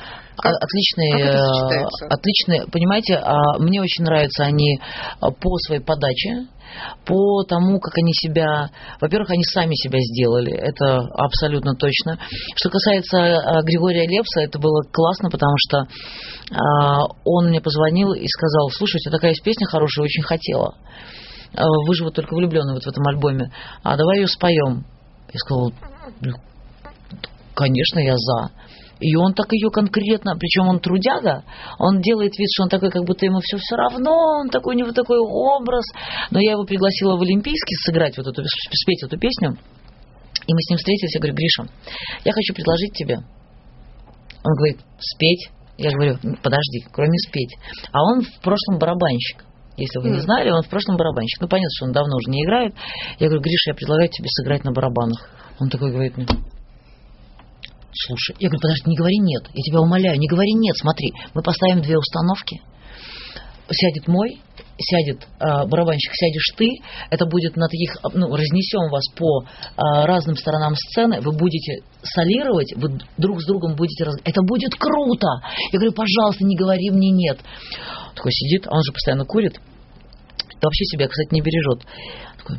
Отличные, понимаете, мне очень нравятся они по своей подаче, по тому, как они себя... Во-первых, они сами себя сделали, это абсолютно точно. Что касается Григория Лепса, это было классно, потому что он мне позвонил и сказал, слушай, у тебя такая есть песня хорошая, очень хотела. Вы же вот только влюбленные вот в этом альбоме, давай ее споем. Я сказала, конечно, я за. И он так ее конкретно, причем он трудяга, он делает вид, что он такой, как будто ему все равно, он такой, у него такой образ. Но я его пригласила в Олимпийский сыграть, спеть эту песню. И мы с ним встретились, я говорю, Гриша, я хочу предложить тебе. Он говорит, спеть. Я говорю, подожди, кроме спеть. А он в прошлом барабанщик. Если вы не знали, он в прошлом барабанщик. Понятно, что он давно уже не играет. Я говорю, Гриша, я предлагаю тебе сыграть на барабанах. Он такой говорит мне, слушай, я говорю, подожди, не говори нет, я тебя умоляю, не говори нет, смотри, мы поставим 2 установки, сядет барабанщик, сядешь ты, это будет на таких, разнесем вас по разным сторонам сцены, вы будете солировать, вы друг с другом будете это будет круто. Я говорю, пожалуйста, не говори мне нет. Такой сидит, он же постоянно курит, вообще себя, кстати, не бережет. Такой,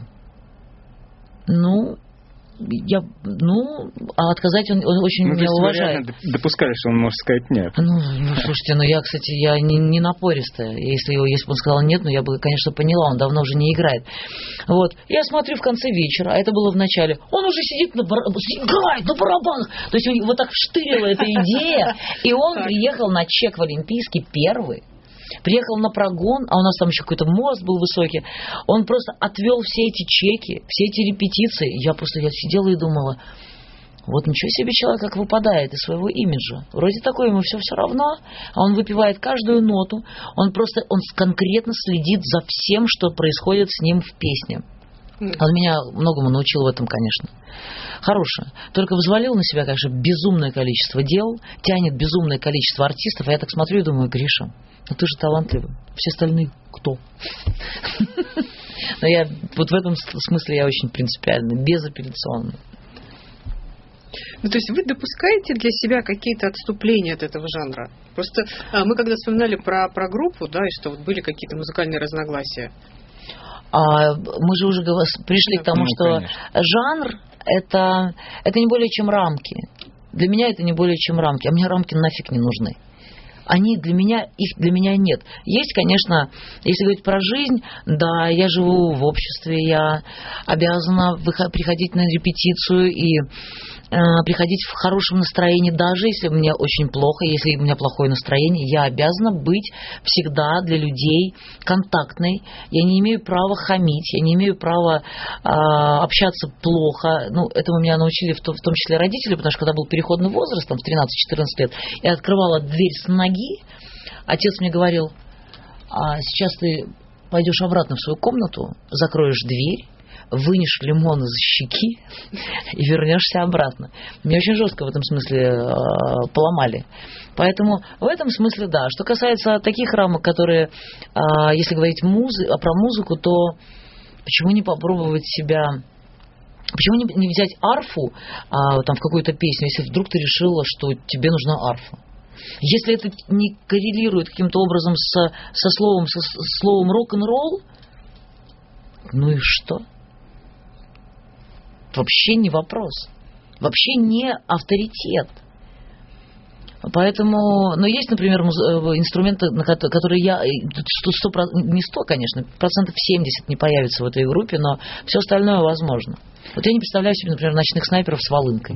отказать он очень меня уважает. Допускали, что он может сказать нет. Слушайте, я, кстати, я не напористая. Если бы он сказал нет, я бы, конечно, поняла, он давно уже не играет. Вот. Я смотрю в конце вечера, а это было в начале, он уже сидит играет на барабанах. То есть вот так вштырила эта идея, и он приехал на чек в Олимпийский первый. приехал на прогон, а у нас там еще какой-то мост был высокий, он просто отвел все эти чеки, все эти репетиции. Я сидела и думала, вот ничего себе человек как выпадает из своего имиджа. Вроде такой ему все равно, а он выпивает каждую ноту, он конкретно следит за всем, что происходит с ним в песне. Он меня многому научил в этом, конечно. Хорошее. Только взвалил на себя, конечно, безумное количество дел, тянет безумное количество артистов, а я так смотрю и думаю, Гриша, ну ты же талантливый. Все остальные кто? Но я вот в этом смысле я очень принципиальный, безапелляционный. Ну, то есть вы допускаете для себя какие-то отступления от этого жанра? Просто мы когда вспоминали про группу, да, и что вот были какие-то музыкальные разногласия. Мы же уже пришли к тому, что конечно. Жанр это не более чем рамки. Для меня это не более чем рамки, а мне рамки нафиг не нужны. Их для меня нет. Есть, конечно, если говорить про жизнь, да, я живу в обществе, я обязана приходить на репетицию и приходить в хорошем настроении, даже если мне очень плохо, если у меня плохое настроение, я обязана быть всегда для людей контактной. Я не имею права хамить, я не имею права общаться плохо. Ну, этому меня научили в том числе родители, потому что когда был переходный возраст, там, в 13-14 лет, я открывала дверь с ноги, отец мне говорил, сейчас ты пойдешь обратно в свою комнату, закроешь дверь, вынешь лимон из щеки и вернешься обратно. Меня очень жестко в этом смысле поломали. Поэтому в этом смысле да. Что касается таких рамок, которые, если говорить про музыку, то почему не попробовать себя... Почему не взять арфу там, в какую-то песню, если вдруг ты решила, что тебе нужна арфа? Если это не коррелирует каким-то образом со словом рок-н-ролл, ну и что? Вообще не вопрос. Вообще не авторитет. Поэтому, но есть, например, инструменты, которые не 100, конечно, процентов 70 не появится в этой группе, но все остальное возможно. Вот я не представляю себе, например, ночных снайперов с волынкой.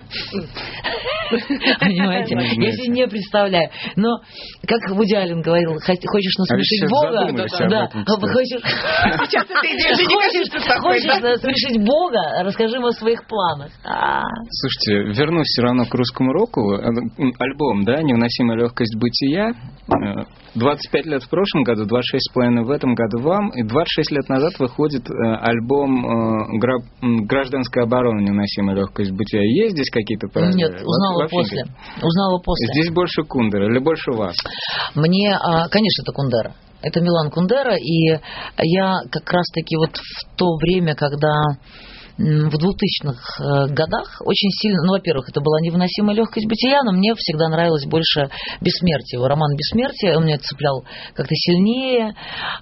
Понимаете? Я себе не представляю. Но, как Вуди Аллен говорил, хочешь насмешить Бога, хочешь насмешить Бога, расскажи ему о своих планах. Слушайте, вернусь все равно к русскому року. Альбом, да, «Невыносимая легкость бытия». 25 лет в прошлом году, 26,5 в этом году вам, и 26 лет назад выходит альбом «Гражданская оборона. Невыносимая легкость бытия». Есть здесь какие-то параллели? Нет, узнала после. Здесь больше Кундера или больше вас? Мне, конечно, это Кундера. Это Милан Кундера, и я как раз-таки вот в то время, когда в 2000-х годах очень сильно, ну, во-первых, это была «Невыносимая легкость бытия», но мне всегда нравилось больше «Бессмертие». Роман «Бессмертие», он меня цеплял как-то сильнее,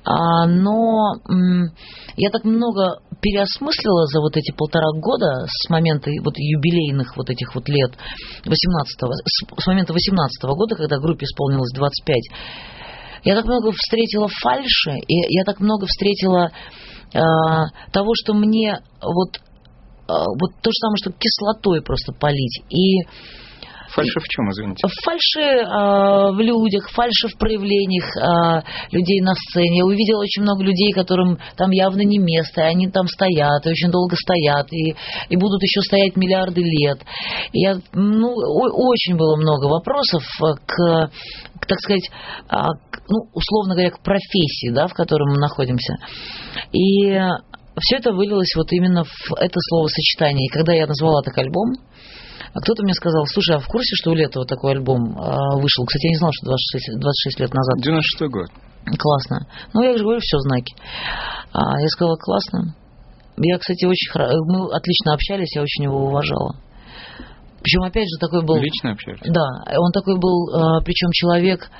но я так много переосмыслила за вот эти 1,5 года с момента вот юбилейных вот этих вот лет 18-го, с момента 18-го года, когда группе исполнилось 25. Я так много встретила фальши, и я так много встретила того, что мне вот то же самое, что кислотой просто полить. И фальши в чем, извините? Фальши в людях, фальши в проявлениях людей на сцене. Я увидела очень много людей, которым там явно не место, и они там стоят, и очень долго стоят, и будут еще стоять миллиарды лет. И очень было много вопросов к так сказать, условно говоря, к профессии, да, в которой мы находимся. И все это вылилось вот именно в это словосочетание. И когда я назвала так альбом, кто-то мне сказал, слушай, а в курсе, что у Летова такой альбом вышел? Кстати, я не знала, что 26 лет назад. 96-й год. Классно. Ну, я же говорю, все знаки. Я сказала, классно. Я, кстати, мы отлично общались, я очень его уважала. Причем, опять же, такой был... Лично общались? Да, он такой был, причем человек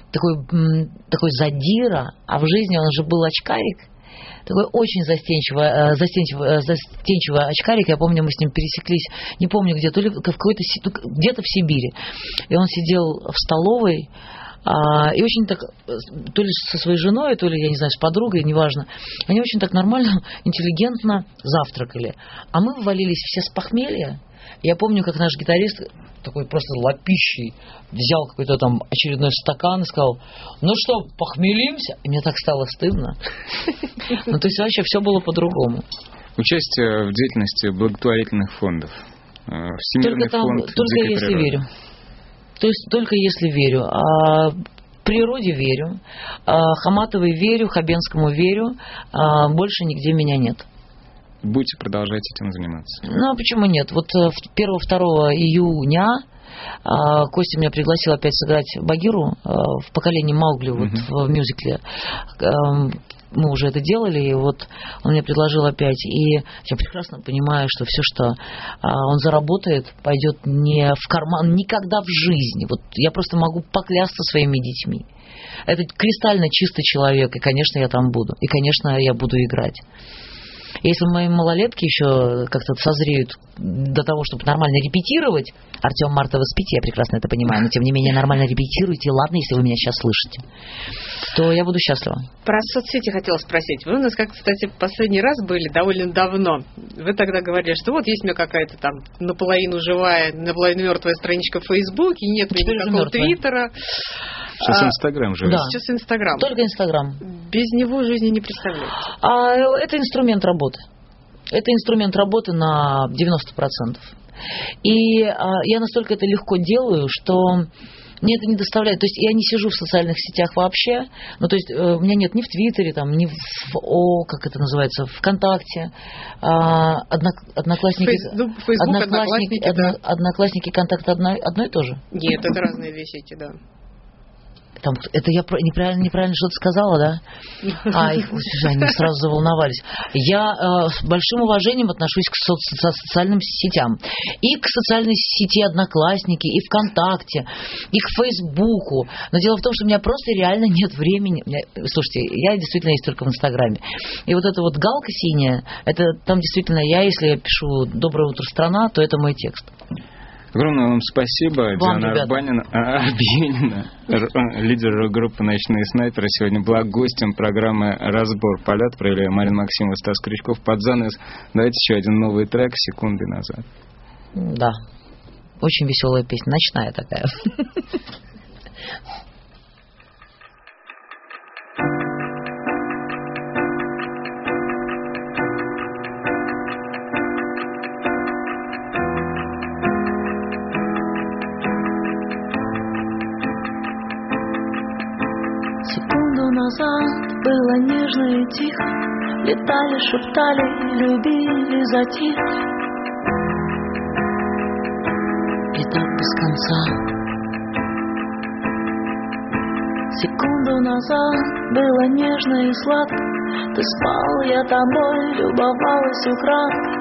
такой задира, а в жизни он же был очкарик. Такой очень застенчивый очкарик. Я помню, мы с ним пересеклись, не помню где, то ли где-то в Сибири. И он сидел в столовой, и очень так, то ли со своей женой, то ли, я не знаю, с подругой, неважно. Они очень так нормально, интеллигентно завтракали. А мы ввалились все с похмелья. Я помню, как наш гитарист, такой просто лапищий, взял какой-то там очередной стакан и сказал: ну что, похмелимся? И мне так стало стыдно. Ну, то есть вообще все было по-другому. Участие в деятельности благотворительных фондов. Всемирный фонд только если верю. То есть только если верю. Природе верю, Хаматовой верю, Хабенскому верю, больше нигде меня нет. Будете продолжать этим заниматься? Ну, а почему нет? Вот 1-2 июня Костя меня пригласил опять сыграть Багиру в поколении Маугли, вот в мюзикле. Мы уже это делали, и вот он мне предложил опять. И я прекрасно понимаю, что все, что он заработает, пойдет не в карман никогда в жизни. Вот я просто могу поклясться своими детьми. Это кристально чистый человек, и, конечно, я там буду. И, конечно, я буду играть. Если мои малолетки еще как-то созреют до того, чтобы нормально репетировать, Артем Мартова спите, я прекрасно это понимаю, но тем не менее нормально репетируйте, ладно, если вы меня сейчас слышите, то я буду счастлива. Про соцсети хотела спросить. Вы у нас, как, кстати, последний раз были довольно давно. Вы тогда говорили, что вот есть у меня какая-то там наполовину живая, наполовину мертвая страничка в Фейсбуке, нет у меня никакого Твиттера. Сейчас Инстаграм живет. Да. Сейчас Инстаграм. Только Инстаграм. Без него жизни не представляете. Это инструмент работы. Это инструмент работы на 90%. И я настолько это легко делаю, что мне это не доставляет. То есть я не сижу в социальных сетях вообще. Ну, то есть у меня нет ни в Твиттере, там, ни как это называется, ВКонтакте. Одноклассники. Одноклассники, контакт одно и то же. Нет, это разные две сети, да. Там, это я неправильно что-то сказала, да? Их они сразу заволновались. Я с большим уважением отношусь к социальным сетям. И к социальной сети Одноклассники, и ВКонтакте, и к Фейсбуку. Но дело в том, что у меня просто реально нет времени. Слушайте, я действительно есть только в Инстаграме. И вот эта вот галка синяя, это там действительно если я пишу «Доброе утро, страна», то это мой текст. Огромное вам спасибо. Вам, Диана Арбенина, лидер группы «Ночные снайперы», сегодня была гостем программы «Разбор полет». Провели Марина Максимова, Стас Крючков. Под занавес давайте еще один новый трек «Секунды назад». Да, очень веселая песня, ночная такая. Секунду назад было нежно и тихо, летали, шептали, любили, затихли. И так без конца. Секунду назад было нежно и сладко, ты спал, я тобой любовалась украдкой,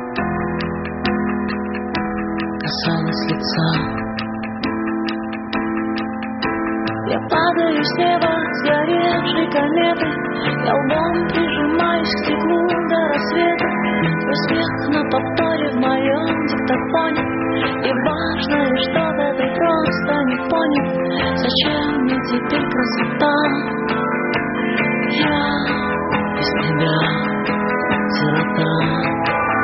касалась лица. Я падаю с неба сгоревшей кометы, я лбом прижимаюсь к стеклу до рассвета. Твой смех на повторе в моем диктофоне, и важное что-то ты просто не понял. Зачем мне теперь красота? Я без тебя сирота.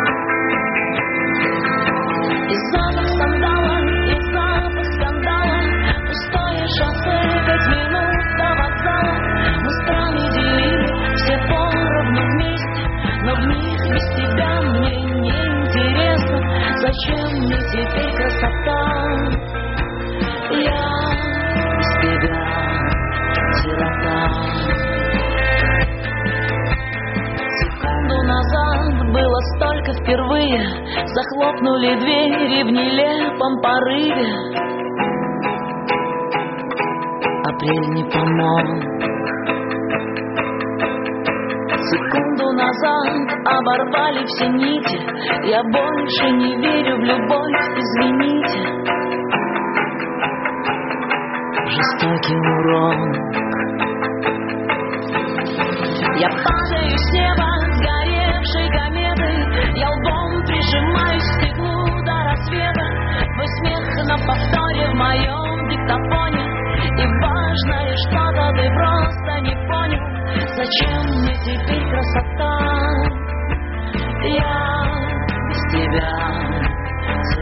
И запах сандала, и запах скандала, пустое шоссе, 5 минут до вокзала. Мы страны делили, все поровну вместе, но в них без тебя мне не интересно. Зачем мне теперь красота? Я без тебя сирота. Секунду назад было столько впервые, захлопнули двери в нелепом порыве. Апрель не помог. Секунду назад оборвали все нити, я больше не верю в любовь, извините. Жестокий урок. Я падаю с неба сгоревшей кометы, я лбом прижимаюсь к стеклу до рассвета. Твой смех на повторе в моем диктофоне, и важное что-то ты просто не понял. Зачем мне теперь красота? Я без тебя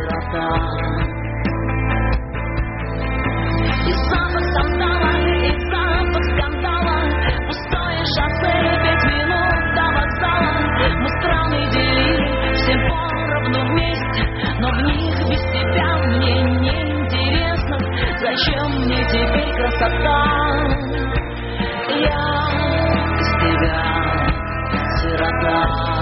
без тебя мне не интересно. Зачем мне теперь красота? Я без тебя сирота.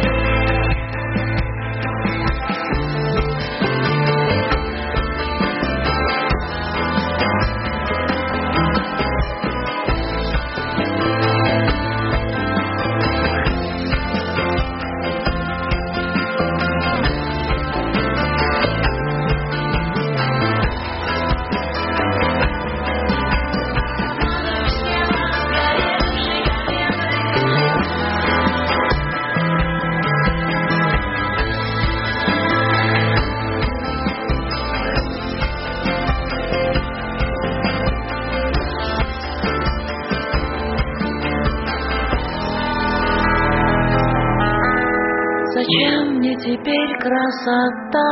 Зачем мне теперь красота?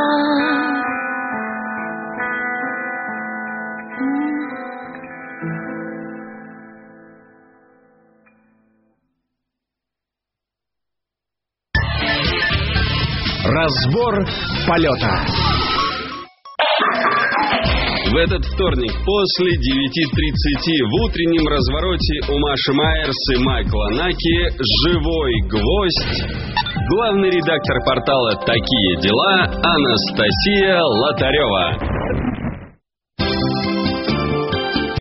Разбор полета. В этот вторник после 9:30 в утреннем развороте у Маши Майерс и Майкла Наки «Живой гвоздь». Главный редактор портала «Такие дела» Анастасия Лотарева.